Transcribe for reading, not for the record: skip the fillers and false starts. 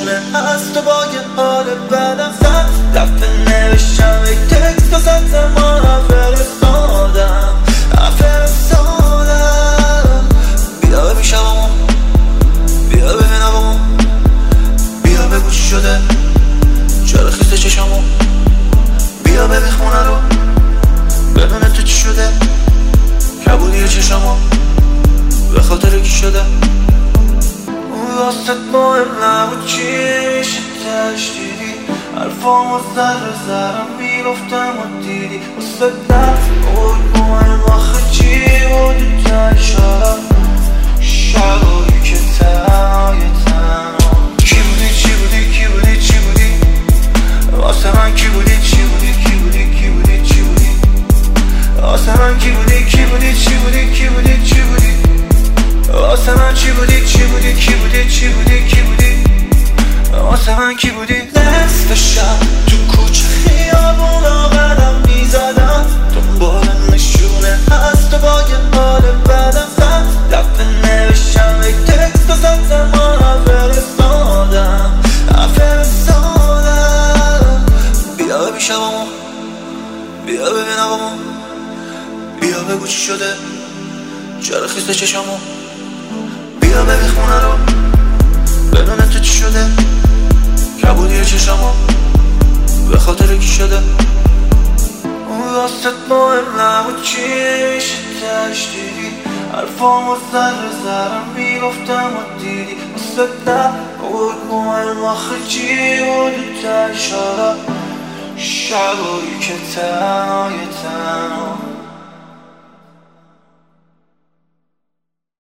نشونه از تو با یه حال بدم زد دفعه نوشتم یک تکست و زدم فرستادم بیا ببین شبامو، بیا ببین هوامو، بیا بگو چی شده چرا خیسته چشمو، بیا ببین خونه رو بدون تو چی شده کبودی چشمو به خاطر کی شده واسط مهم نبود چی میشه تشدیدی حرفامو ذره ذره میگفتم و دیدی واسط نبود مهم آخه چی بودی تا شارم شبایی که تنهای تنها کی بودی چی بودی کی بودی چی بودی واسه من کی بودی چی بودی کی بودی کی بودی چی بودی واسه من کی بودی کی بودی چی بودی کی بودی چی بودی واسه من چی بودی چی بودی کی بودی چی بودی کی بودی واسه من کی بودی نصف شب تو کوچه خیابونا قدم میزدم دنبال نشونه از تو با یه حال بدم زد دفعه نوشتم یک تکست و زدم فرستادم بیا ببین شبامو، بیا ببین هوامو، بیا بگو چی شده چرا خیسته چشمو، بیا ببین خونه رو بدون تو چی شده کبودی چشمو به خاطر کی شده واسط مهم نبود چی میشه تشدیدی حرفامو ذره ذره میگفتم و دیدی واسط نبود مهم آخه چی بودی تا شبایی که تنهای تنها